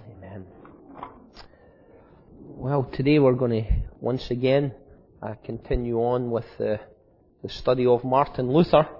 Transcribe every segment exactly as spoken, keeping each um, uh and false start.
Amen. Well, today we're going to once again uh, continue on with the, the study of Martin Luther.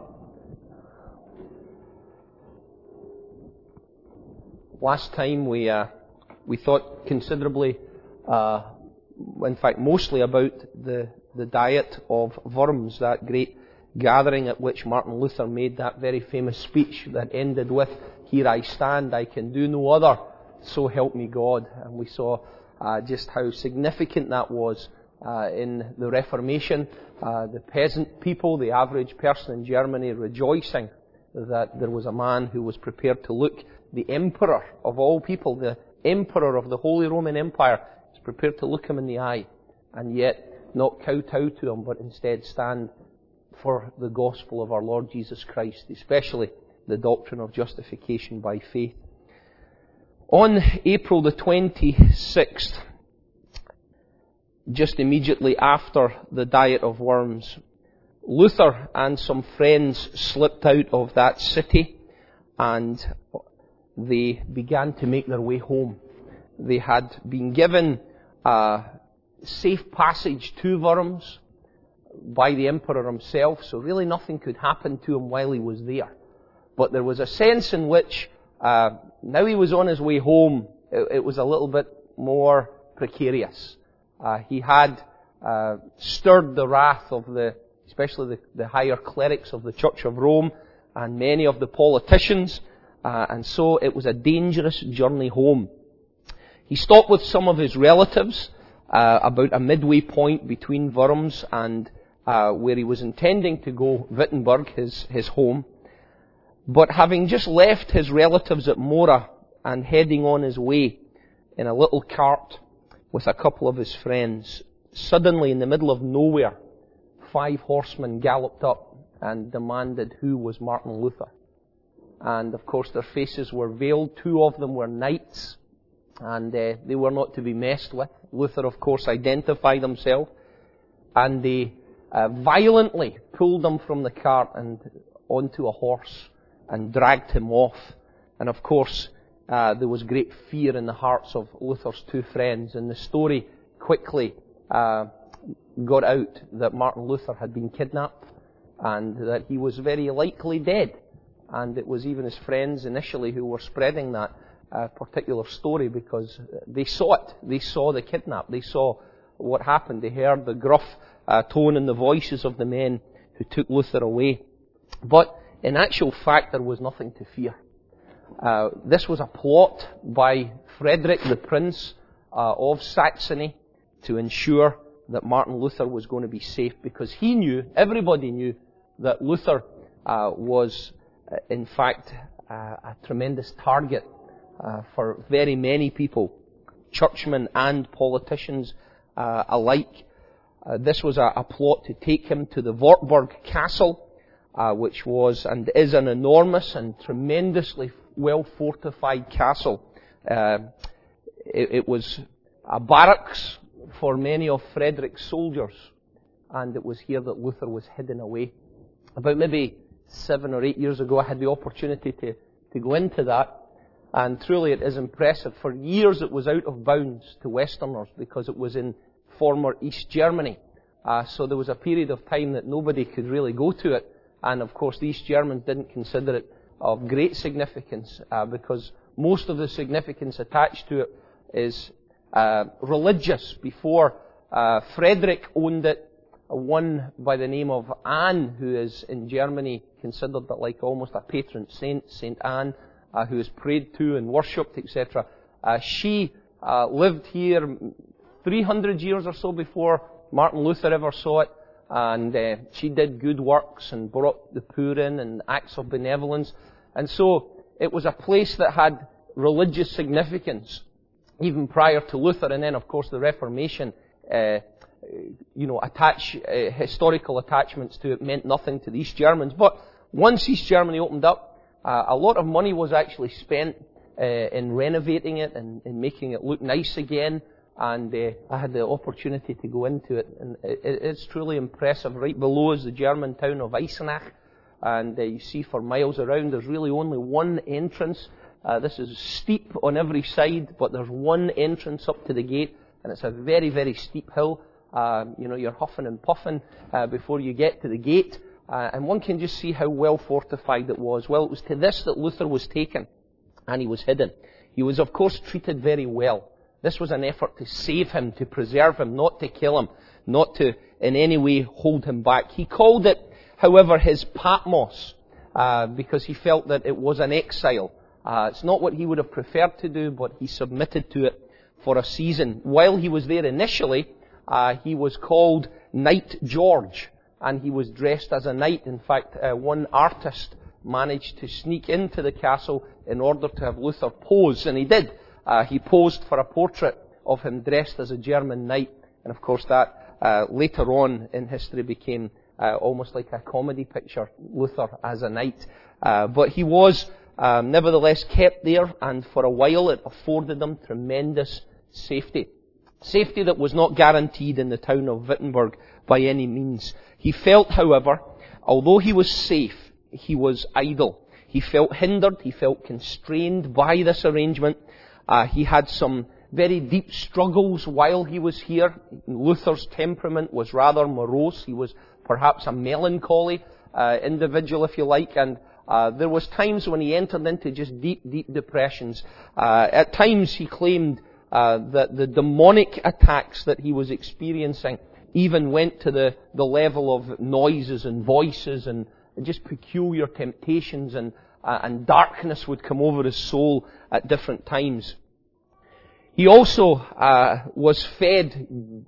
Last time we uh, we thought considerably, uh, in fact mostly about the, the Diet of Worms, that great gathering at which Martin Luther made that very famous speech that ended with, "Here I stand, I can do no other, so help me God." And we saw uh, just how significant that was uh, in the Reformation. Uh, the peasant people, the average person in Germany, rejoicing that there was a man who was prepared to look the emperor of all people, the emperor of the Holy Roman Empire, is prepared to look him in the eye and yet not kowtow to him, but instead stand for the gospel of our Lord Jesus Christ, especially the doctrine of justification by faith. On April the twenty-sixth, just immediately after the Diet of Worms, Luther and some friends slipped out of that city and they began to make their way home. They had been given a safe passage to Worms by the emperor himself, so really nothing could happen to him while he was there. But there was a sense in which, uh, now he was on his way home, it, it was a little bit more precarious. Uh, he had uh, stirred the wrath of the, especially the, the higher clerics of the Church of Rome, and many of the politicians, uh, and so it was a dangerous journey home. He stopped with some of his relatives uh, about a midway point between Worms and Uh, where he was intending to go, Wittenberg, his, his home. But having just left his relatives at Mora and heading on his way in a little cart with a couple of his friends, suddenly in the middle of nowhere, five horsemen galloped up and demanded who was Martin Luther. And of course their faces were veiled. Two of them were knights, and uh, they were not to be messed with. Luther, of course, identified himself, and they Uh, violently pulled him from the cart and onto a horse and dragged him off. And of course, uh, there was great fear in the hearts of Luther's two friends, and the story quickly uh, got out that Martin Luther had been kidnapped and that he was very likely dead. And it was even his friends initially who were spreading that uh, particular story because they saw it. They saw the kidnap. They saw what happened. They heard the gruff Uh, tone in the voices of the men who took Luther away. But in actual fact, there was nothing to fear. Uh, this was a plot by Frederick, the Prince uh, of Saxony, to ensure that Martin Luther was going to be safe, because he knew, everybody knew, that Luther uh, was, uh, in fact, uh, a tremendous target uh, for very many people, churchmen and politicians uh, alike. Uh, this was a, a plot to take him to the Wartburg Castle, uh, which was and is an enormous and tremendously well fortified castle. Uh, it, it was a barracks for many of Frederick's soldiers, and it was here that Luther was hidden away. About maybe seven or eight years ago, I had the opportunity to, to go into that, and truly it is impressive. For years it was out of bounds to Westerners because it was in former East Germany. Uh, so there was a period of time that nobody could really go to it. And of course the East Germans didn't consider it of great significance uh, because most of the significance attached to it is uh, religious. Before uh, Frederick owned it, one by the name of Anne, who is in Germany considered like almost a patron saint, Saint Anne, uh, who is prayed to and worshipped, et cetera. Uh, she uh, lived here three hundred years or so before Martin Luther ever saw it, and uh, she did good works and brought the poor in and acts of benevolence. And so it was a place that had religious significance even prior to Luther. And then of course the Reformation, uh, you know, attach, uh, historical attachments to it meant nothing to the East Germans. But once East Germany opened up, uh, a lot of money was actually spent uh, in renovating it and in making it look nice again. And uh, I had the opportunity to go into it, and it, it's truly impressive. Right below is the German town of Eisenach, and uh, you see for miles around there's really only one entrance Uh, this is steep on every side, but there's one entrance up to the gate, and it's a very, very steep hill. Uh, you know, you're huffing and puffing uh, before you get to the gate, uh, and one can just see how well fortified it was. Well, it was to this that Luther was taken, and he was hidden. He was, of course, treated very well. This was an effort to save him, to preserve him, not to kill him, not to in any way hold him back. He called it, however, his Patmos, uh, because he felt that it was an exile. Uh, it's not what he would have preferred to do, but he submitted to it for a season. While he was there initially, uh, he was called Knight George, and he was dressed as a knight. In fact, uh, one artist managed to sneak into the castle in order to have Luther pose, and he did. Uh, he posed for a portrait of him dressed as a German knight, and of course that uh, later on in history became uh, almost like a comedy picture, Luther as a knight. Uh, but he was Um, nevertheless kept there, and for a while it afforded him tremendous safety. Safety that was not guaranteed in the town of Wittenberg by any means. He felt, however, although he was safe, he was idle. He felt hindered, he felt constrained by this arrangement. Uh, he had some very deep struggles while he was here. Luther's temperament was rather morose. He was perhaps a melancholy uh, individual, if you like, and Uh, there was times when he entered into just deep, deep depressions. Uh, at times he claimed uh, that the demonic attacks that he was experiencing even went to the, the level of noises and voices and just peculiar temptations, and, uh, and darkness would come over his soul at different times. He also uh, was fed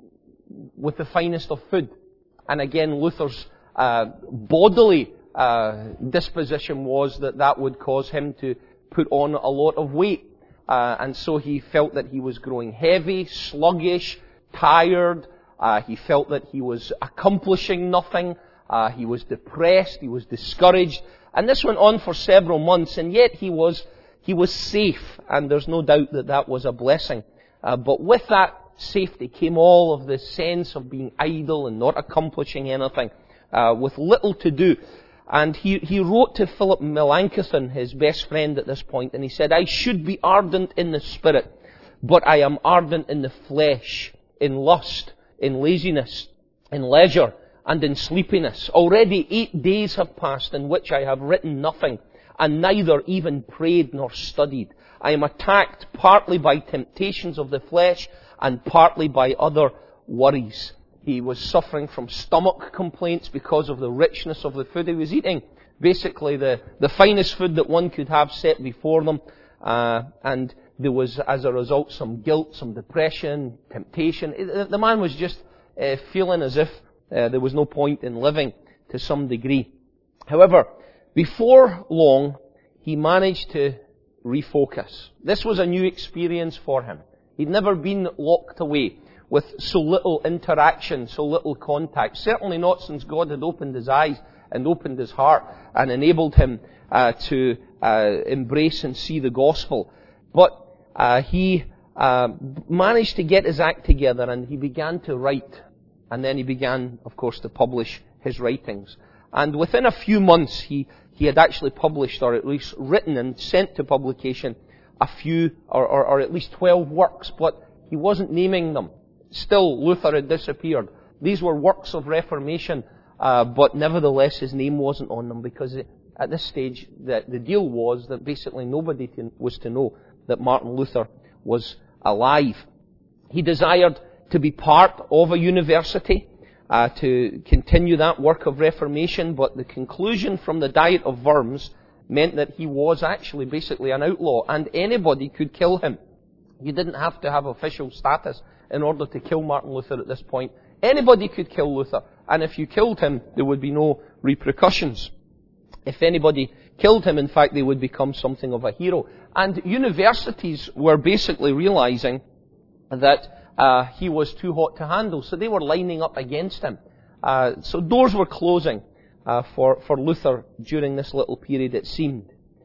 with the finest of food. And again, Luther's uh, bodily Uh, disposition was that that would cause him to put on a lot of weight. Uh, and so he felt that he was growing heavy, sluggish, tired. Uh, he felt that he was accomplishing nothing. Uh, he was depressed. He was discouraged. And this went on for several months, and yet he was, he was safe. And there's no doubt that that was a blessing. Uh, but with that safety came all of this sense of being idle and not accomplishing anything, uh, with little to do. And he, he wrote to Philip Melanchthon, his best friend at this point, and he said, "I should be ardent in the spirit, but I am ardent in the flesh, in lust, in laziness, in leisure, and in sleepiness. Already eight days have passed in which I have written nothing, and neither even prayed nor studied. I am attacked partly by temptations of the flesh, and partly by other worries." He was suffering from stomach complaints because of the richness of the food he was eating. Basically the, the finest food that one could have set before them. Uh, and there was, as a result, some guilt, some depression, temptation. The man was just uh, feeling as if uh, there was no point in living to some degree. However, before long, he managed to refocus. This was a new experience for him. He'd never been locked away with so little interaction, so little contact. Certainly not since God had opened his eyes and opened his heart and enabled him uh, to uh, embrace and see the gospel. But uh, he uh, managed to get his act together, and he began to write. And then he began, of course, to publish his writings. And within a few months, he, he had actually published, or at least written and sent to publication, a few, or, or, or at least twelve works, but he wasn't naming them. Still, Luther had disappeared. These were works of Reformation, uh, but nevertheless his name wasn't on them, because it, at this stage the, the deal was that basically nobody to, was to know that Martin Luther was alive. He desired to be part of a university, uh, to continue that work of Reformation, but the conclusion from the Diet of Worms meant that he was actually basically an outlaw, and anybody could kill him. You didn't have to have official status in order to kill Martin Luther at this point. Anybody could kill Luther, and if you killed him, there would be no repercussions. If anybody killed him, in fact, they would become something of a hero. And universities were basically realizing that uh, he was too hot to handle, so they were lining up against him. Uh, so doors were closing uh, for, for Luther during this little period, it seemed.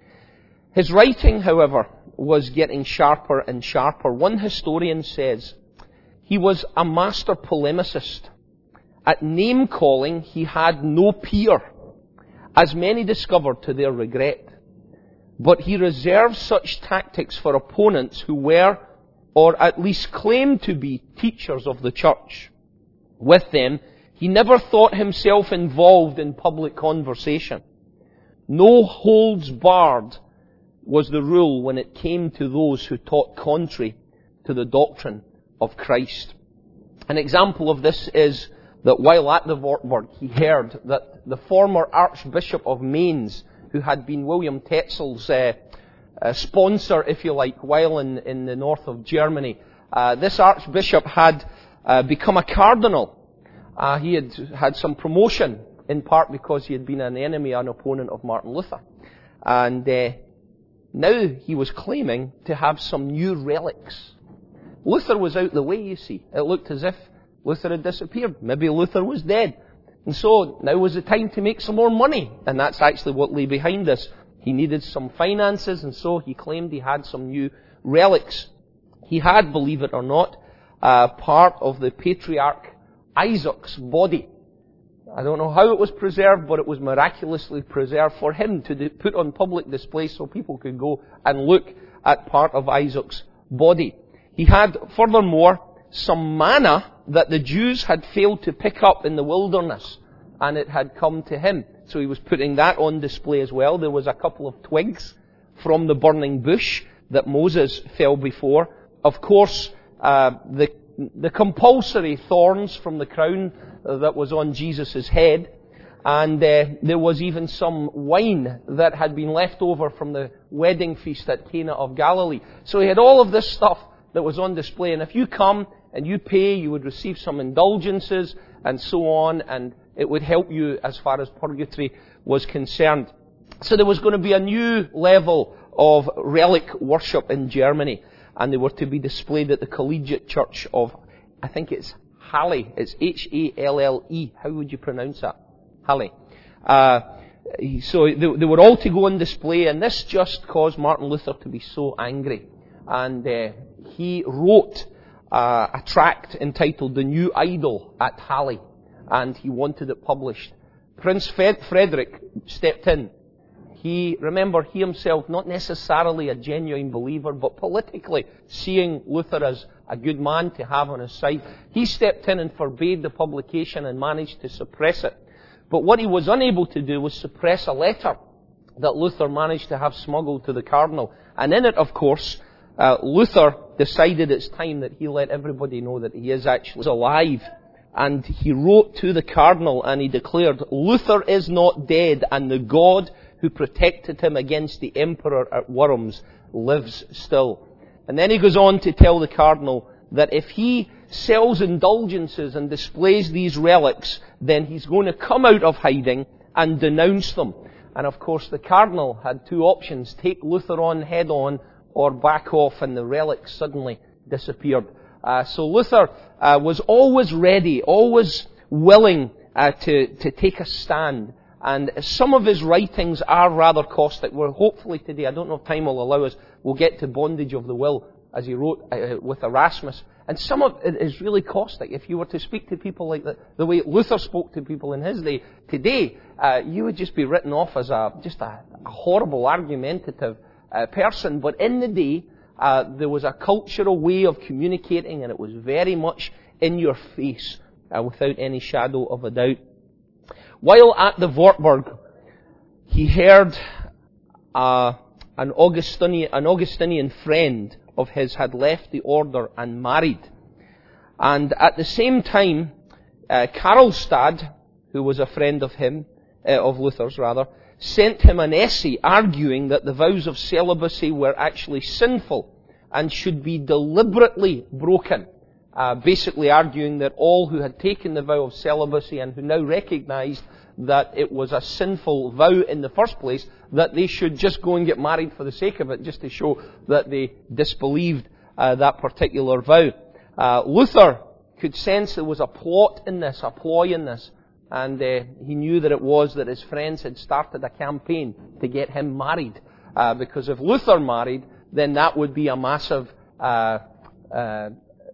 His writing, however, was getting sharper and sharper. One historian says, "He was a master polemicist. At name-calling, he had no peer, as many discovered to their regret. but he reserved such tactics for opponents who were, or at least claimed to be, teachers of the church. With them, he never thought himself involved in public conversation. No holds barred was the rule when it came to those who taught contrary to the doctrine of Christ. An example of this is that while at the Wartburg, he heard that the former Archbishop of Mainz, who had been William Tetzel's uh, uh, sponsor, if you like, while in, in the north of Germany, uh, this Archbishop had uh, become a cardinal. Uh, he had had some promotion, in part because he had been an enemy, an opponent of Martin Luther. And uh, now he was claiming to have some new relics. Luther was out the way, you see. It looked as if Luther had disappeared. Maybe Luther was dead. And so now was the time to make some more money. And that's actually what lay behind this. He needed some finances, and so he claimed he had some new relics. He had, believe it or not, uh, part of the Patriarch Isaac's body. I don't know how it was preserved, but it was miraculously preserved for him to do, put on public display so people could go and look at part of Isaac's body. He had, furthermore, some manna that the Jews had failed to pick up in the wilderness, and it had come to him. So he was putting that on display as well. There was a couple of twigs from the burning bush that Moses fell before. Of course, uh, the the compulsory thorns from the crown that was on Jesus' head. And uh, there was even some wine that had been left over from the wedding feast at Cana of Galilee. So he had all of this stuff that was on display. And if you come and you pay, you would receive some indulgences and so on, and it would help you as far as purgatory was concerned. So there was going to be a new level of relic worship in Germany, and they were to be displayed at the Collegiate Church of, I think it's Halle. It's H A L L E. How would you pronounce that? Halle. Uh, so they, they were all to go on display, and this just caused Martin Luther to be so angry. And uh, he wrote uh, a tract entitled The New Idol at Halle, and he wanted it published. Prince Frederick stepped in. He, remember, he himself, not necessarily a genuine believer, but politically, seeing Luther as a good man to have on his side, he stepped in and forbade the publication and managed to suppress it. But what he was unable to do was suppress a letter that Luther managed to have smuggled to the cardinal. And in it, of course, uh, Luther decided it's time that he let everybody know that he is actually alive. And he wrote to the cardinal and he declared, Luther is not dead, and the God who protected him against the emperor at Worms lives still. And then he goes on to tell the cardinal that if he sells indulgences and displays these relics, then he's going to come out of hiding and denounce them. And of course the cardinal had two options: take Luther on head on, or back off, and the relics suddenly disappeared. Uh, so Luther uh, was always ready, always willing uh, to, to take a stand. And some of his writings are rather caustic. We're hopefully today, I don't know if time will allow us, we'll get to Bondage of the Will, as he wrote uh, with Erasmus. And some of it is really caustic. If you were to speak to people like the, the way Luther spoke to people in his day, today, uh, you would just be written off as a just a, a horrible, argumentative uh, person. But in the day, uh, there was a cultural way of communicating, and it was very much in your face, uh, without any shadow of a doubt. While at the Wartburg, he heard uh, an Augustinian, an Augustinian friend of his had left the order and married. And at the same time, uh, Karlstad, who was a friend of him, uh, of Luther's rather, sent him an essay arguing that the vows of celibacy were actually sinful and should be deliberately broken. Uh, basically arguing that all who had taken the vow of celibacy and who now recognized that it was a sinful vow in the first place, that they should just go and get married for the sake of it, just to show that they disbelieved uh, that particular vow. Uh, Luther could sense there was a plot in this, a ploy in this, and uh, he knew that it was that his friends had started a campaign to get him married. Uh, because if Luther married, then that would be a massive uh, uh,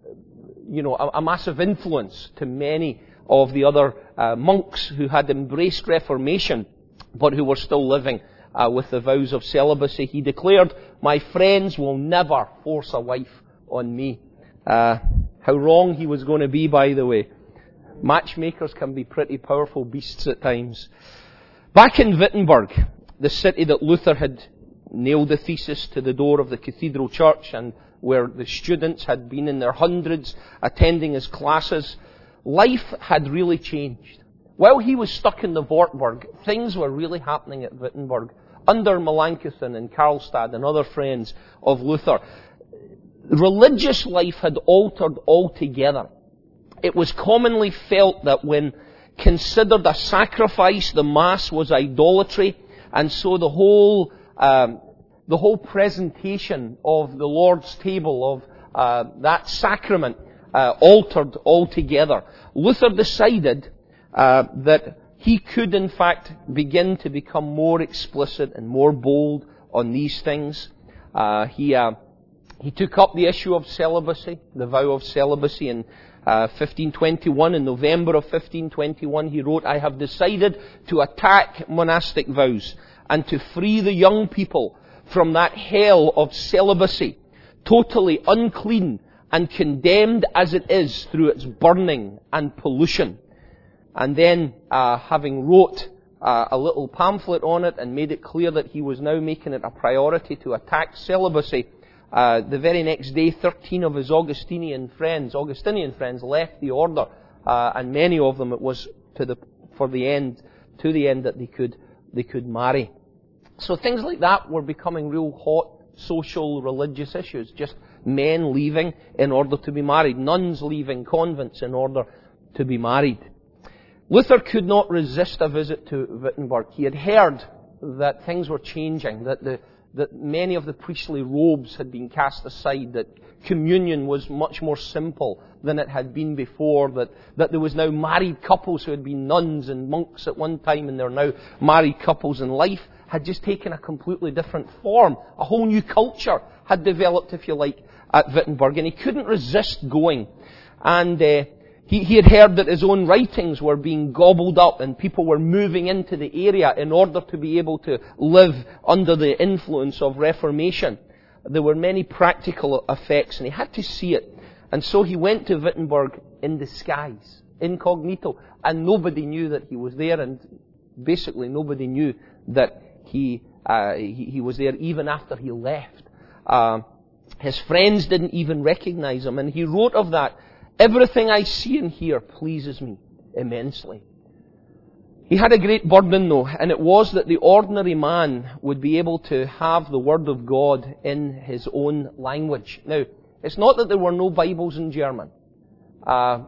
you know, a, a massive influence to many of the other uh, monks who had embraced Reformation, but who were still living uh, with the vows of celibacy. He declared, "My friends will never force a wife on me." Uh, how wrong he was going to be, by the way. Matchmakers can be pretty powerful beasts at times. Back in Wittenberg, the city that Luther had nailed the thesis to the door of the cathedral church and where the students had been in their hundreds attending his classes, life had really changed. While he was stuck in the Wartburg, things were really happening at Wittenberg under Melanchthon and Karlstadt and other friends of Luther. Religious life had altered altogether. It was commonly felt that when considered a sacrifice, the Mass was idolatry, and so the whole um, the whole presentation of the Lord's table, of uh, that sacrament, uh, altered altogether. Luther decided uh, that he could in fact begin to become more explicit and more bold on these things. Uh, he uh, he took up the issue of celibacy, the vow of celibacy, in uh, fifteen twenty-one. In November of fifteen twenty-one, he wrote, "I have decided to attack monastic vows and to free the young people from that hell of celibacy, totally unclean and condemned as it is through its burning and pollution." And then, uh, having wrote uh, a little pamphlet on it and made it clear that he was now making it a priority to attack celibacy, uh, the very next day, thirteen of his Augustinian friends, Augustinian friends, left the order, uh, and many of them it was to the for the end, to the end that they could they could marry. So things like that were becoming real hot social, religious issues. Just men leaving in order to be married, nuns leaving convents in order to be married. Luther could not resist a visit to Wittenberg. He had heard that things were changing, that the, that many of the priestly robes had been cast aside, that communion was much more simple than it had been before, that, that there was now married couples who had been nuns and monks at one time and they're now married couples, and life had just taken a completely different form. A whole new culture had developed, if you like, at Wittenberg, and he couldn't resist going. And uh, He, he had heard that his own writings were being gobbled up and people were moving into the area in order to be able to live under the influence of Reformation. There were many practical effects and he had to see it. And so he went to Wittenberg in disguise, incognito, and nobody knew that he was there, and basically nobody knew that he uh, he, he was there even after he left. Uh, his friends didn't even recognize him, and he wrote of that, "Everything I see and hear pleases me immensely." He had a great burden though, and it was that the ordinary man would be able to have the Word of God in his own language. Now, it's not that there were no Bibles in German. Uh,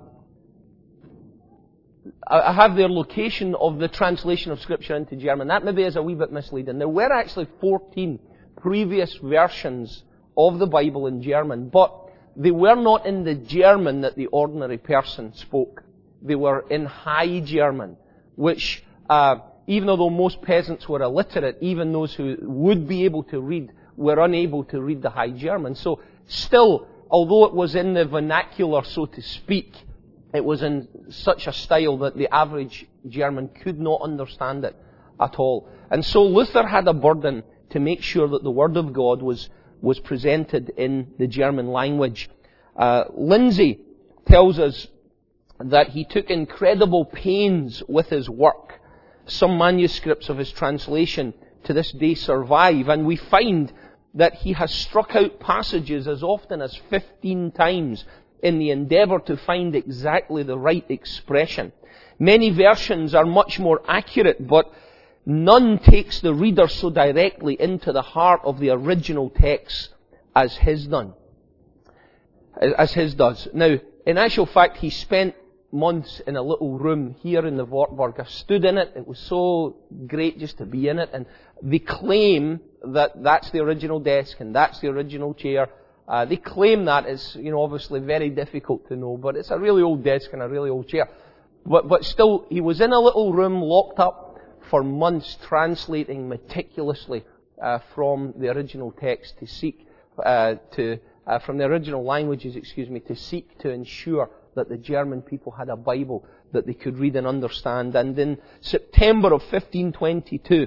I have their location of the translation of Scripture into German. That maybe is a wee bit misleading. There were actually fourteen previous versions of the Bible in German, but they were not in the German that the ordinary person spoke. They were in High German, which, uh, even though most peasants were illiterate, even those who would be able to read were unable to read the High German. So still, although it was in the vernacular, so to speak, it was in such a style that the average German could not understand it at all. And so Luther had a burden to make sure that the Word of God was was presented in the German language. Uh, Lindsay tells us that he took incredible pains with his work. Some manuscripts of his translation to this day survive, and we find that he has struck out passages as often as fifteen times in the endeavour to find exactly the right expression. Many versions are much more accurate, but none takes the reader so directly into the heart of the original text as his done, as his does. Now, in actual fact, he spent months in a little room here in the Wartburg. I stood in it. It was so great just to be in it. And they claim that that's the original desk and that's the original chair. Uh, they claim that. It's, you know, obviously very difficult to know, but it's a really old desk and a really old chair. But, but still, he was in a little room locked up for months, translating meticulously uh, from the original text to seek uh, to uh, from the original languages, excuse me, to seek to ensure that the German people had a Bible that they could read and understand. And in September of fifteen twenty-two,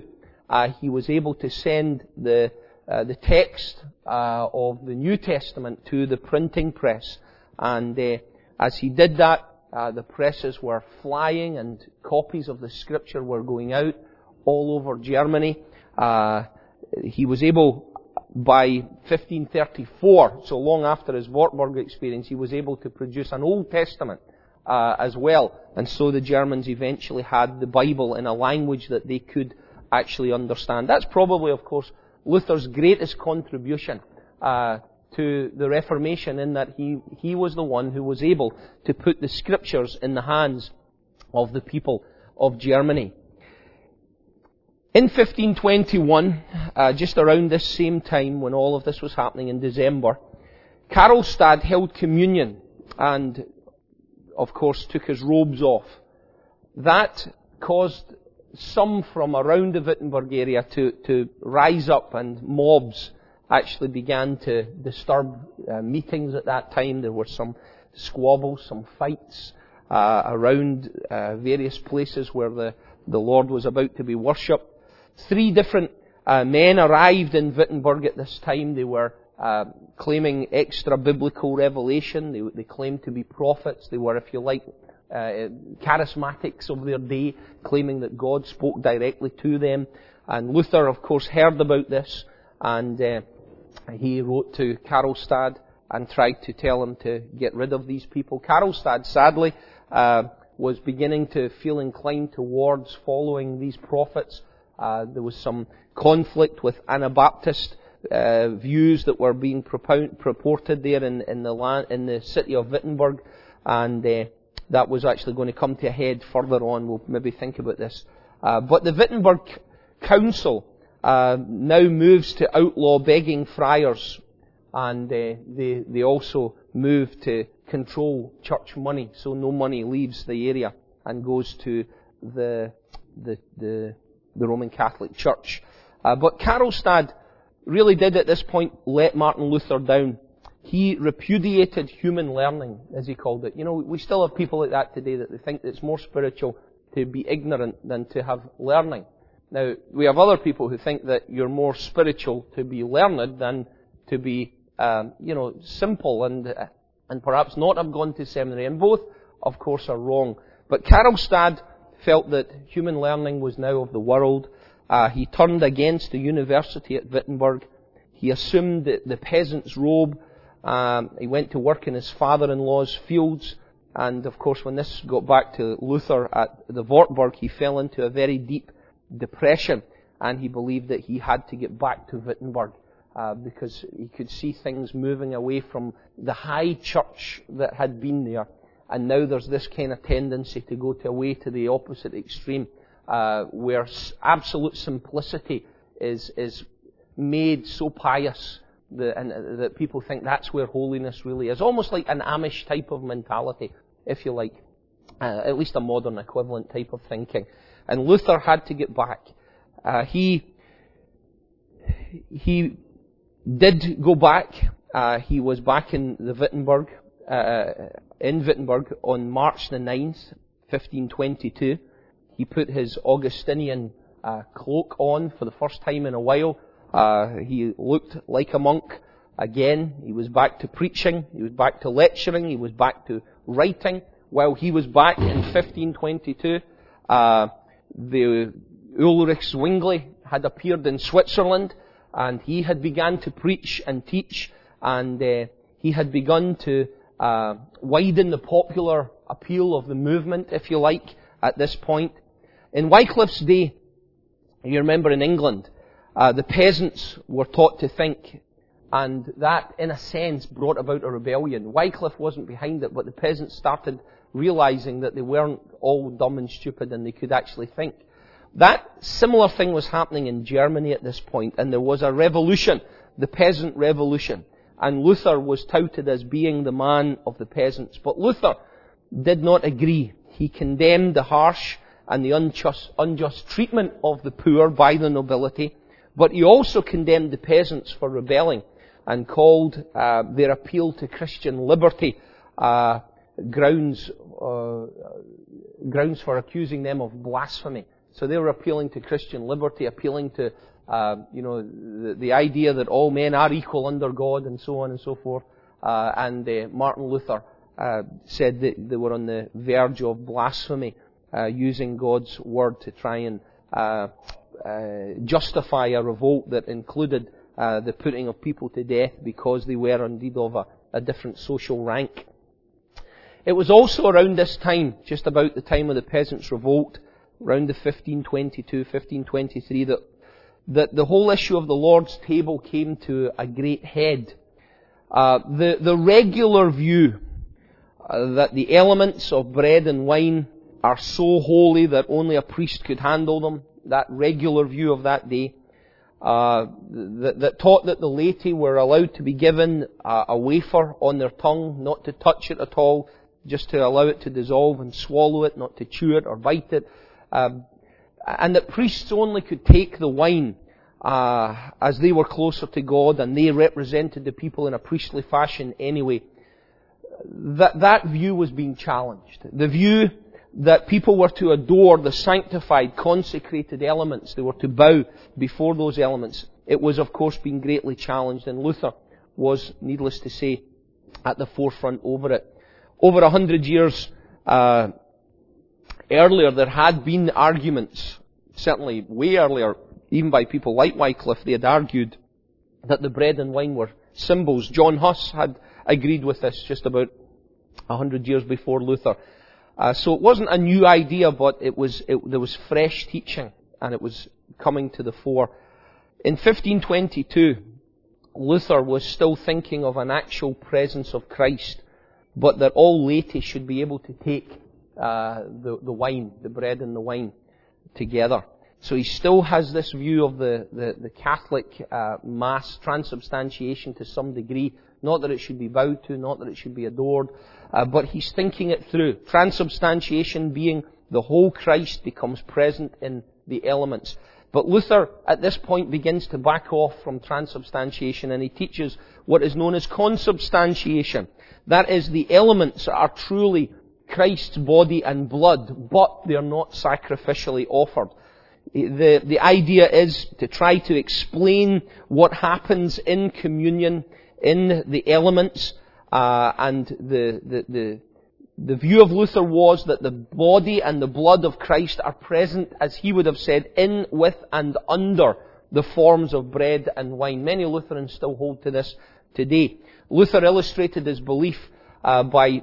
uh, he was able to send the uh, the text uh, of the New Testament to the printing press. And uh, as he did that, uh, the presses were flying and copies of the Scripture were going out all over Germany. Uh, he was able, by fifteen thirty-four, so long after his Wartburg experience, he was able to produce an Old Testament uh, as well. And so the Germans eventually had the Bible in a language that they could actually understand. That's probably, of course, Luther's greatest contribution uh, to the Reformation, in that he, he was the one who was able to put the Scriptures in the hands of the people of Germany. In fifteen twenty-one, uh, just around this same time when all of this was happening in December, Karlstad held communion and, of course, took his robes off. That caused some from around the Wittenberg area to, to rise up, and mobs actually began to disturb uh, meetings at that time. There were some squabbles, some fights uh, around uh, various places where the, the Lord was about to be worshipped. Three different uh, men arrived in Wittenberg at this time. They were uh, claiming extra biblical revelation. They, they claimed to be prophets. They were, if you like, uh, charismatics of their day, claiming that God spoke directly to them. And Luther, of course, heard about this, and uh, he wrote to Karlstad and tried to tell him to get rid of these people. Karlstad, sadly, uh, was beginning to feel inclined towards following these prophets. Uh, there was some conflict with Anabaptist uh, views that were being propound, purported there in, in the land, in the city of Wittenberg, and uh, that was actually going to come to a head further on. We'll maybe think about this. Uh, but the Wittenberg Council uh, now moves to outlaw begging friars, and uh, they they also move to control church money, so no money leaves the area and goes to the the the the Roman Catholic Church. Uh, but Karlstad really did at this point let Martin Luther down. He repudiated human learning, as he called it. You know, we still have people like that today, that they think that it's more spiritual to be ignorant than to have learning. Now, we have other people who think that you're more spiritual to be learned than to be, um, you know, simple and uh, and perhaps not have gone to seminary. And both, of course, are wrong. But Karlstad felt that human learning was now of the world. Uh, he turned against the university at Wittenberg. He assumed the, the peasant's robe. Um, he went to work in his father-in-law's fields. And of course, when this got back to Luther at the Wartburg, he fell into a very deep depression. And he believed that he had to get back to Wittenberg uh, because he could see things moving away from the high church that had been there. And now there's this kind of tendency to go to away to the opposite extreme, uh, where absolute simplicity is is made so pious that, and, uh, that people think that's where holiness really is. Almost like an Amish type of mentality, if you like. Uh, at least a modern equivalent type of thinking. And Luther had to get back. Uh, he he did go back. Uh, he was back in the Wittenberg. Uh, in Wittenberg on March the ninth, fifteen twenty-two. He put his Augustinian uh, cloak on for the first time in a while. Uh, he looked like a monk again. He was back to preaching. He was back to lecturing. He was back to writing. While he was back in fifteen twenty-two, uh, the Ulrich Zwingli had appeared in Switzerland, and he had begun to preach and teach, and uh, he had begun to Uh, widen the popular appeal of the movement, if you like, at this point. In Wycliffe's day, you remember in England, uh, the peasants were taught to think, and that, in a sense, brought about a rebellion. Wycliffe wasn't behind it, but the peasants started realizing that they weren't all dumb and stupid and they could actually think. That similar thing was happening in Germany at this point, and there was a revolution, the peasant revolution. And Luther was touted as being the man of the peasants. But Luther did not agree. He condemned the harsh and the unjust, unjust treatment of the poor by the nobility. But he also condemned the peasants for rebelling and called uh, their appeal to Christian liberty uh, grounds, uh, grounds for accusing them of blasphemy. So they were appealing to Christian liberty, appealing to, uh, you know, the, the idea that all men are equal under God and so on and so forth. Uh, and uh, Martin Luther uh, said that they were on the verge of blasphemy, uh, using God's word to try and uh, uh, justify a revolt that included uh, the putting of people to death because they were indeed of a, a different social rank. It was also around this time, just about the time of the Peasants' Revolt, around the fifteen twenty-two, fifteen twenty-three, that, that the whole issue of the Lord's table came to a great head. Uh, the, the regular view uh, that the elements of bread and wine are so holy that only a priest could handle them, that regular view of that day, uh, that, that taught that the laity were allowed to be given a, a wafer on their tongue, not to touch it at all, just to allow it to dissolve and swallow it, not to chew it or bite it, um, and that priests only could take the wine uh, as they were closer to God and they represented the people in a priestly fashion anyway. That, that view was being challenged. The view that people were to adore the sanctified, consecrated elements, they were to bow before those elements, it was of course being greatly challenged, and Luther was, needless to say, at the forefront over it. Over a hundred years uh, earlier, there had been arguments, certainly way earlier, even by people like Wycliffe. They had argued that the bread and wine were symbols. John Huss had agreed with this just about a hundred years before Luther. Uh, so it wasn't a new idea, but it was it, there was fresh teaching, and it was coming to the fore. In fifteen twenty-two, Luther was still thinking of an actual presence of Christ, but that all laity should be able to take uh, the, the wine, the bread and the wine together. So he still has this view of the, the, the Catholic uh, Mass, transubstantiation to some degree. Not that it should be bowed to, not that it should be adored, uh, but he's thinking it through. Transubstantiation being the whole Christ becomes present in the elements. But Luther, at this point, begins to back off from transubstantiation, and he teaches what is known as consubstantiation. That is, the elements are truly Christ's body and blood, but they're not sacrificially offered. The, the idea is to try to explain what happens in communion, in the elements, uh, and the, the, the, the view of Luther was that the body and the blood of Christ are present, as he would have said, in, with, and under the forms of bread and wine. Many Lutherans still hold to this today. Luther illustrated his belief uh, by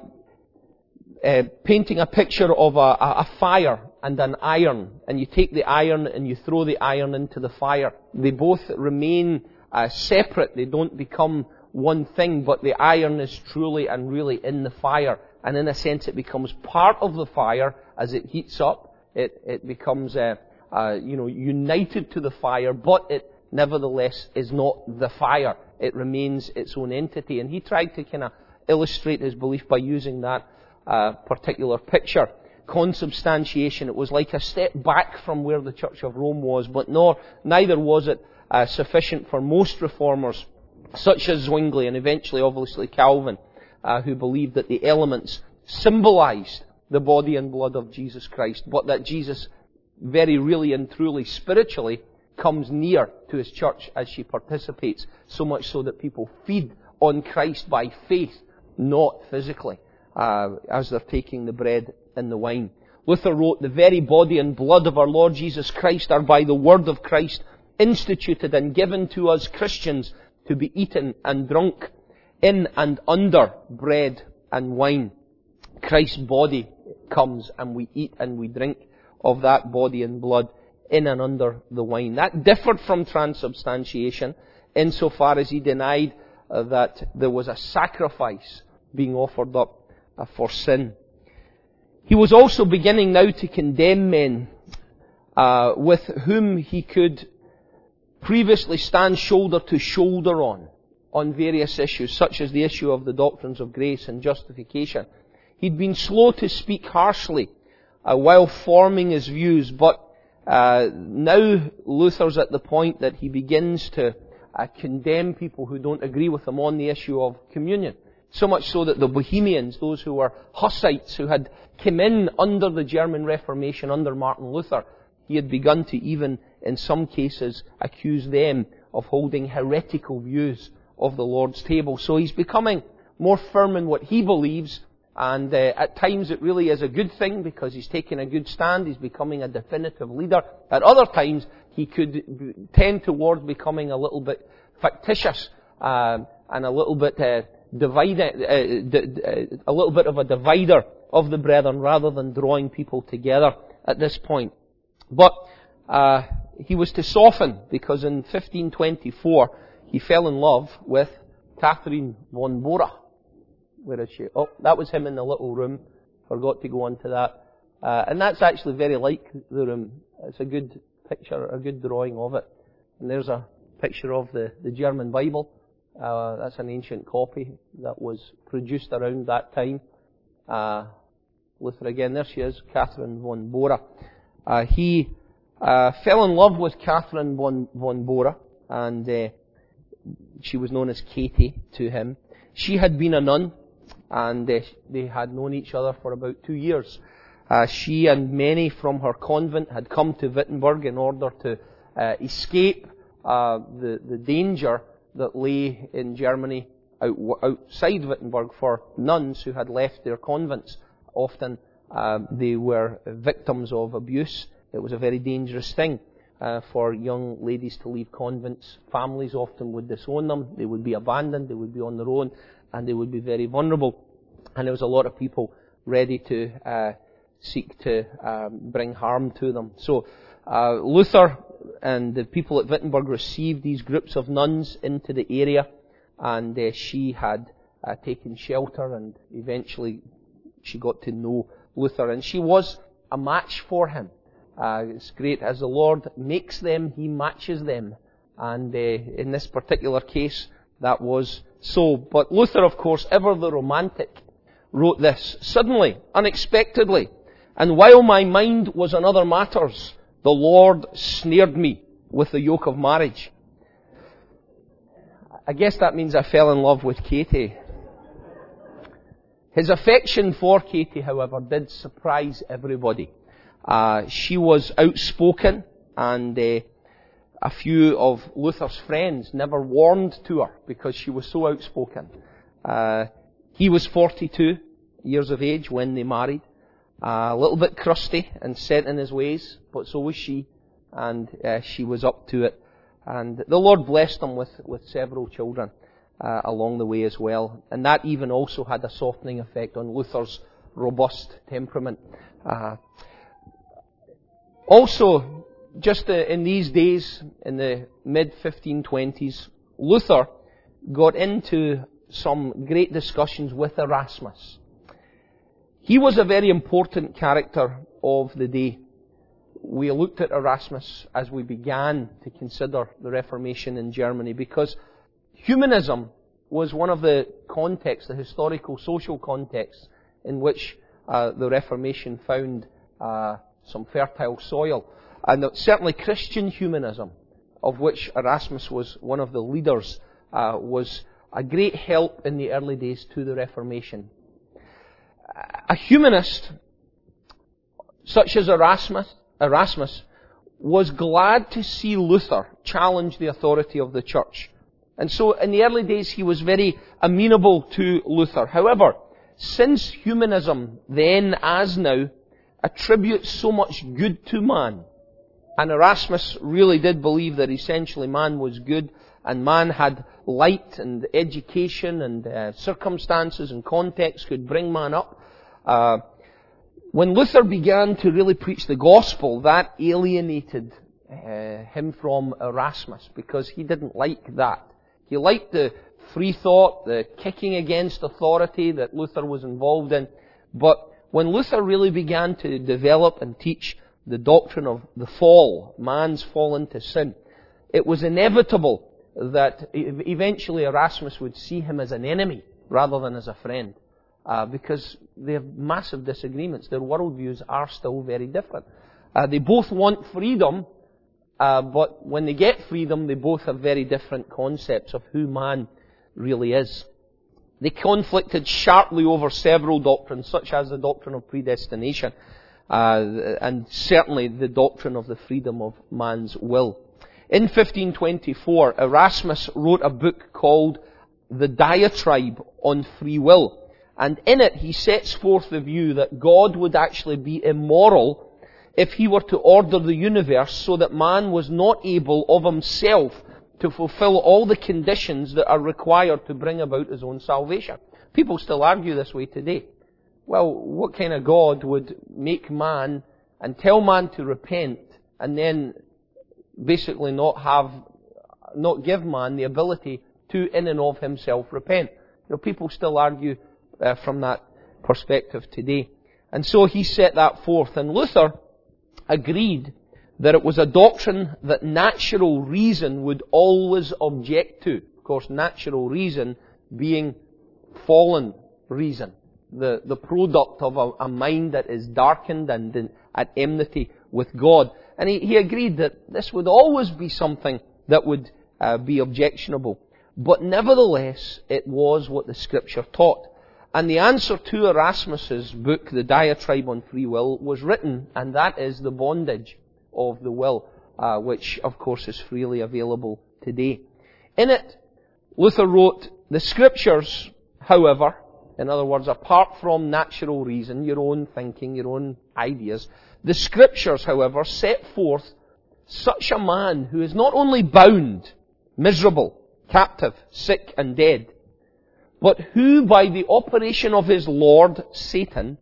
uh, painting a picture of a, a fire and an iron, and you take the iron and you throw the iron into the fire. They both remain uh, separate. They don't become one thing, but the iron is truly and really in the fire. And in a sense, it becomes part of the fire as it heats up. It, it becomes, uh, uh, you know, united to the fire, but it nevertheless is not the fire. It remains its own entity. And he tried to kind of illustrate his belief by using that uh, particular picture. Consubstantiation, it was like a step back from where the Church of Rome was, but nor, neither was it uh, sufficient for most reformers, such as Zwingli and eventually, obviously, Calvin, uh, who believed that the elements symbolized the body and blood of Jesus Christ, but that Jesus very really and truly, spiritually, comes near to His church as she participates, so much so that people feed on Christ by faith, not physically, uh, as they're taking the bread and the wine. Luther wrote, "The very body and blood of our Lord Jesus Christ are by the word of Christ instituted and given to us Christians to be eaten and drunk in and under bread and wine." Christ's body comes and we eat and we drink of that body and blood in and under the wine. That differed from transubstantiation insofar as he denied uh, that there was a sacrifice being offered up uh, for sin. He was also beginning now to condemn men uh, with whom he could previously stand shoulder to shoulder on, on various issues, such as the issue of the doctrines of grace and justification. He'd been slow to speak harshly uh, while forming his views, but uh, now Luther's at the point that he begins to uh, condemn people who don't agree with him on the issue of communion. So much so that the Bohemians, those who were Hussites, who had come in under the German Reformation, under Martin Luther, he had begun to even, in some cases, accuse them of holding heretical views of the Lord's table. So he's becoming more firm in what he believes, and uh, at times it really is a good thing because he's taking a good stand, he's becoming a definitive leader. At other times, he could tend towards becoming a little bit factitious, uh, and a little bit uh, divide, uh, d- d- a little bit of a divider of the brethren rather than drawing people together at this point. But uh, he was to soften, because in fifteen twenty-four he fell in love with Catherine von Bora. Where is she? Oh, that was him in the little room. Forgot to go on to that. Uh, and that's actually very like the room. It's a good picture, a good drawing of it. And there's a picture of the, the German Bible. Uh, that's an ancient copy that was produced around that time. Uh, Luther again, there she is, Catherine von Bora. Uh, he uh, fell in love with Catherine von, von Bora, and uh, she was known as Katie to him. She had been a nun, and uh, they had known each other for about two years. Uh, she and many from her convent had come to Wittenberg in order to uh, escape uh, the, the danger that lay in Germany out, outside Wittenberg for nuns who had left their convents. Often uh, they were victims of abuse. It was a very dangerous thing uh, for young ladies to leave convents. Families often would disown them. They would be abandoned. They would be on their own, and they would be very vulnerable. And there was a lot of people ready to uh, seek to um, bring harm to them. So uh, Luther and the people at Wittenberg received these groups of nuns into the area, and uh, she had uh, taken shelter, and eventually she got to know Luther, and she was a match for him. Uh, it's great. As the Lord makes them, He matches them. And uh, in this particular case, that was so. But Luther, of course, ever the romantic, wrote this: "Suddenly, unexpectedly, and while my mind was on other matters, the Lord snared me with the yoke of marriage." I guess that means I fell in love with Katie. His affection for Katie, however, did surprise everybody. Uh, she was outspoken, and uh, a few of Luther's friends never warmed to her because she was so outspoken. Uh, he was forty-two years of age when they married. Uh, a little bit crusty and set in his ways, but so was she, and uh, she was up to it. And the Lord blessed them with, with several children uh, along the way as well. And that even also had a softening effect on Luther's robust temperament. Uh, also, just uh, in these days, in the mid fifteen twenties, Luther got into some great discussions with Erasmus. He was a very important character of the day. We looked at Erasmus as we began to consider the Reformation in Germany, because humanism was one of the contexts, the historical, social contexts in which uh, the Reformation found uh, some fertile soil. And certainly Christian humanism, of which Erasmus was one of the leaders, uh, was a great help in the early days to the Reformation. A humanist such as Erasmus, Erasmus was glad to see Luther challenge the authority of the church. And so in the early days he was very amenable to Luther. However, since humanism then as now attributes so much good to man, and Erasmus really did believe that essentially man was good, and man had light and education and uh, circumstances and context could bring man up. Uh, when Luther began to really preach the gospel, that alienated uh, him from Erasmus, because he didn't like that. He liked the free thought, the kicking against authority that Luther was involved in. But when Luther really began to develop and teach the doctrine of the fall, man's fall into sin, it was inevitable that eventually Erasmus would see him as an enemy rather than as a friend. Uh, because they have massive disagreements. Their worldviews are still very different. Uh, they both want freedom, uh, but when they get freedom, they both have very different concepts of who man really is. They conflicted sharply over several doctrines, such as the doctrine of predestination. uh, and certainly the doctrine of the freedom of man's will. In fifteen twenty-four, Erasmus wrote a book called The Diatribe on Free Will. And in it, he sets forth the view that God would actually be immoral if he were to order the universe so that man was not able of himself to fulfill all the conditions that are required to bring about his own salvation. People still argue this way today. Well, what kind of God would make man and tell man to repent and then basically not have, not give man the ability to in and of himself repent? You know, people still argue uh, from that perspective today. And so he set that forth. And Luther agreed that it was a doctrine that natural reason would always object to. Of course, natural reason being fallen reason. The, the product of a, a mind that is darkened and in, at enmity with God. And he, he agreed that this would always be something that would uh, be objectionable. But nevertheless, it was what the Scripture taught. And the answer to Erasmus's book, The Diatribe on Free Will, was written, and that is the bondage of the will, uh, which of course is freely available today. In it, Luther wrote, the Scriptures, however, in other words, apart from natural reason, your own thinking, your own ideas, the Scriptures, however, set forth such a man who is not only bound, miserable, captive, sick and dead, but who by the operation of his Lord, Satan,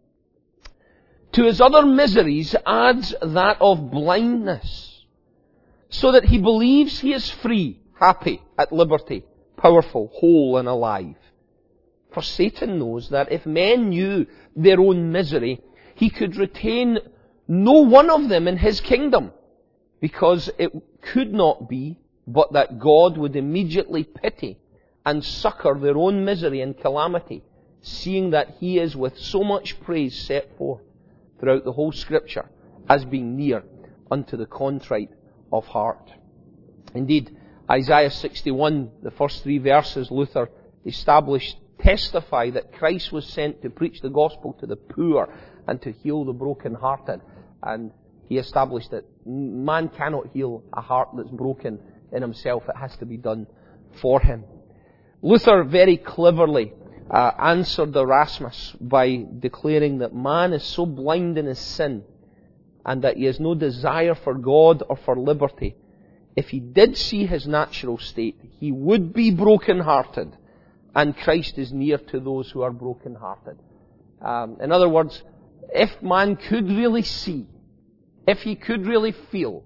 to his other miseries adds that of blindness, so that he believes he is free, happy, at liberty, powerful, whole and alive. For Satan knows that if men knew their own misery, he could retain no one of them in his kingdom, because it could not be but that God would immediately pity and succor their own misery and calamity, seeing that he is with so much praise set forth throughout the whole Scripture as being near unto the contrite of heart. Indeed, Isaiah sixty-one, the first three verses, Luther established, testify that Christ was sent to preach the gospel to the poor and to heal the brokenhearted. And he established that man cannot heal a heart that's broken in himself. It has to be done for him. Luther very cleverly uh, answered Erasmus by declaring that man is so blind in his sin and that he has no desire for God or for liberty. If he did see his natural state, he would be broken-hearted, and Christ is near to those who are broken-hearted. Um, in other words, if man could really see, if he could really feel,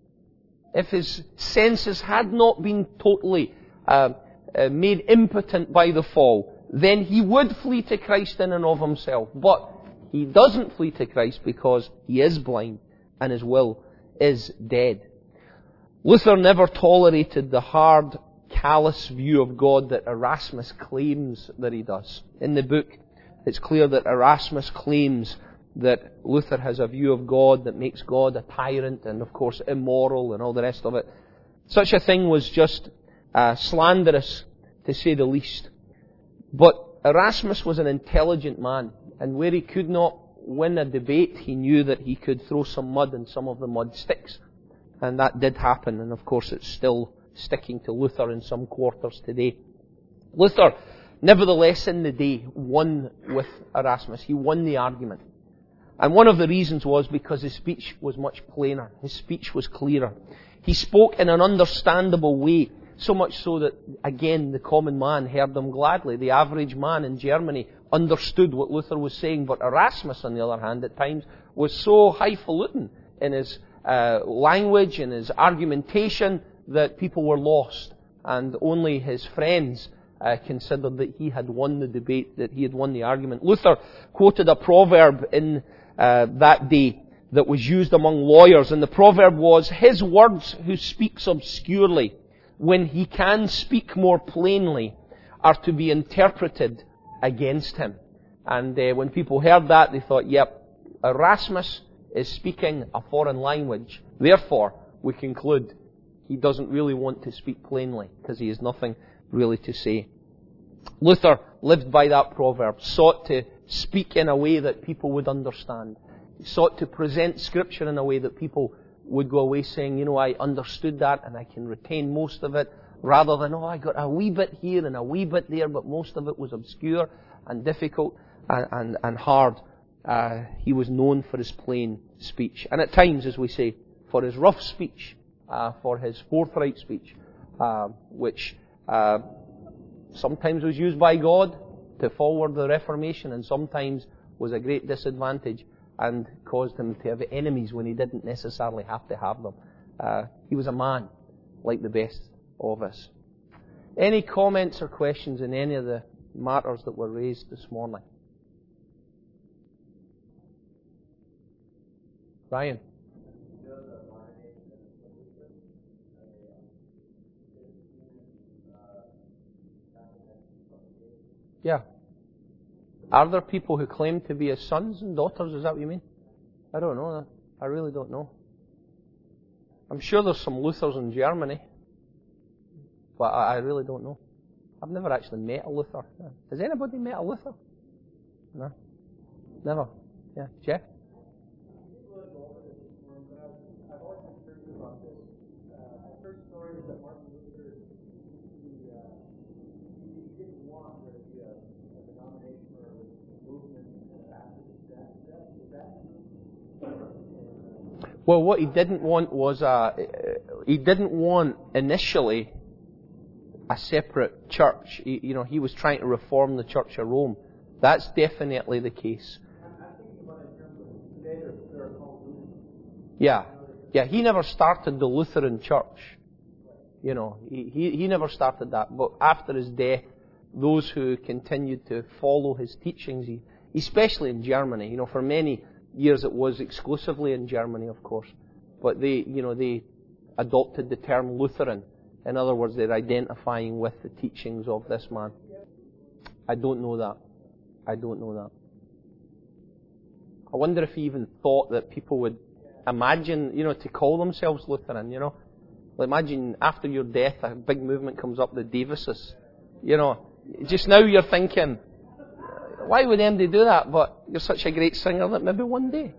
if his senses had not been totally uh, uh, made impotent by the fall, then he would flee to Christ in and of himself. But he doesn't flee to Christ because he is blind and his will is dead. Luther never tolerated the hard, callous view of God that Erasmus claims that he does. In the book, it's clear that Erasmus claims that Luther has a view of God that makes God a tyrant and, of course, immoral and all the rest of it. Such a thing was just uh, slanderous, to say the least. But Erasmus was an intelligent man, and where he could not win a debate, he knew that he could throw some mud and some of the mud sticks. And that did happen, and of course it's still sticking to Luther in some quarters today. Luther, nevertheless, in the day, won with Erasmus. He won the argument. And one of the reasons was because his speech was much plainer. His speech was clearer. He spoke in an understandable way, so much so that, again, the common man heard him gladly. The average man in Germany understood what Luther was saying, but Erasmus, on the other hand, at times, was so highfalutin in his uh, language and his argumentation that people were lost, and only his friends uh, considered that he had won the debate, that he had won the argument. Luther quoted a proverb in uh, that day that was used among lawyers, and the proverb was, "His words who speaks obscurely, when he can speak more plainly, are to be interpreted against him." And uh, when people heard that, they thought, yep, Erasmus is speaking a foreign language. Therefore, we conclude he doesn't really want to speak plainly, because he has nothing really to say. Luther lived by that proverb, sought to speak in a way that people would understand. He sought to present Scripture in a way that people would go away saying, you know, I understood that and I can retain most of it, rather than, oh, I got a wee bit here and a wee bit there, but most of it was obscure and difficult and, and, and hard. Uh, he was known for his plain speech. And at times, as we say, for his rough speech, uh, for his forthright speech, uh, which uh, sometimes was used by God to forward the Reformation, and sometimes was a great disadvantage and caused him to have enemies when he didn't necessarily have to have them. Uh, he was a man like the best of us. Any comments or questions in any of the matters that were raised this morning? Ryan? Yeah. Are there people who claim to be his sons and daughters? Is that what you mean? I don't know. I really don't know. I'm sure there's some Luthers in Germany, but I really don't know. I've never actually met a Luther. Has anybody met a Luther? No? Never? Yeah. Jeff? Well, what he didn't want was a, he didn't want initially a separate church. He, you know, he was trying to reform the Church of Rome. That's definitely the case. Yeah, yeah. He never started the Lutheran Church. You know, he, he he never started that. But after his death, those who continued to follow his teachings, he, especially in Germany, you know, for many years it was exclusively in Germany, of course, but they, you know, they adopted the term Lutheran. In other words, they're identifying with the teachings of this man. I don't know that. I don't know that. I wonder if he even thought that people would imagine, you know, to call themselves Lutheran, you know. Well, imagine after your death, a big movement comes up, the Davises. You know, just now you're thinking, why would anybody do that? But you're such a great singer that maybe one day.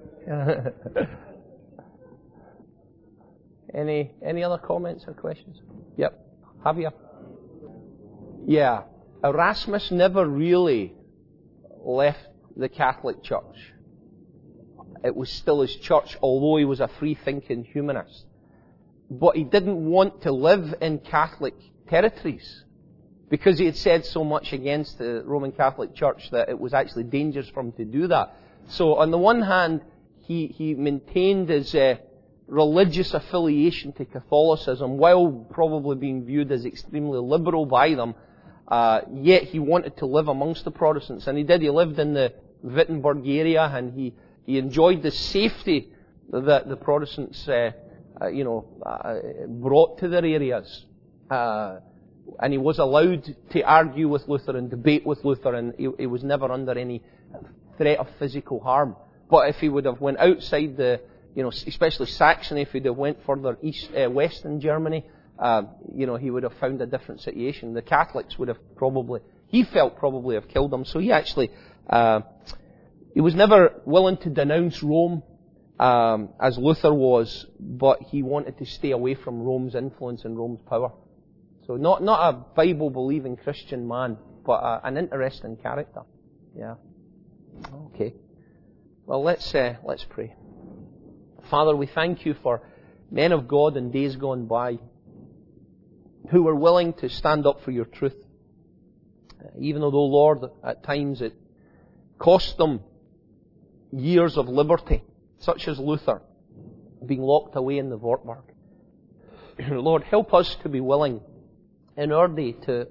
any any other comments or questions? Yep. Javier? Yeah. Erasmus never really left the Catholic Church. It was still his church, although he was a free-thinking humanist. But he didn't want to live in Catholic territories, because he had said so much against the Roman Catholic Church that it was actually dangerous for him to do that. So on the one hand, he, he maintained his uh, religious affiliation to Catholicism while probably being viewed as extremely liberal by them, uh, yet he wanted to live amongst the Protestants. And he did. He lived in the Wittenberg area, and he, he enjoyed the safety that the Protestants uh, uh, you know, uh, brought to their areas. Uh, And he was allowed to argue with Luther and debate with Luther, and he, he was never under any threat of physical harm. But if he would have went outside the, you know, especially Saxony, if he'd have went further east, uh, west in Germany, uh, you know, he would have found a different situation. The Catholics would have probably, he felt probably have killed him. So he actually, uh, he was never willing to denounce Rome, um, as Luther was, but he wanted to stay away from Rome's influence and Rome's power. So not not a Bible-believing Christian man, but a, an interesting character. Yeah. Okay. Well, let's uh, let's pray. Father, we thank you for men of God in days gone by who were willing to stand up for your truth, even though, Lord, at times it cost them years of liberty, such as Luther being locked away in the Wartburg. Lord, help us to be willing in our day to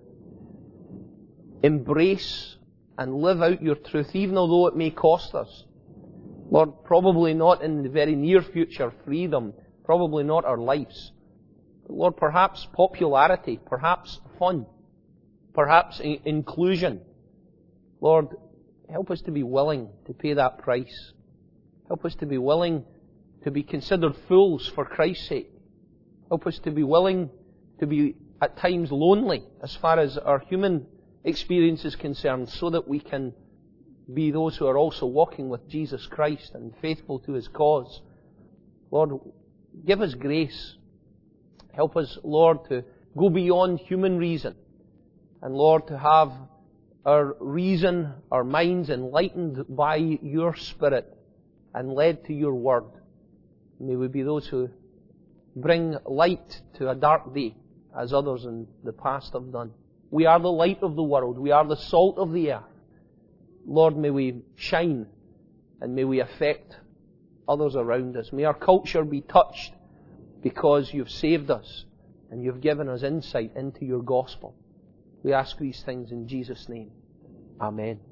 embrace and live out your truth, even although it may cost us. Lord, probably not in the very near future freedom, probably not our lives. But Lord, perhaps popularity, perhaps fun, perhaps in- inclusion. Lord, help us to be willing to pay that price. Help us to be willing to be considered fools for Christ's sake. Help us to be willing to be at times lonely as far as our human experience is concerned, so that we can be those who are also walking with Jesus Christ and faithful to His cause. Lord, give us grace. Help us, Lord, to go beyond human reason. And Lord, to have our reason, our minds enlightened by Your Spirit and led to Your Word. May we be those who bring light to a dark day, as others in the past have done. We are the light of the world. We are the salt of the earth. Lord, may we shine and may we affect others around us. May our culture be touched because You've saved us and You've given us insight into Your gospel. We ask these things in Jesus' name. Amen.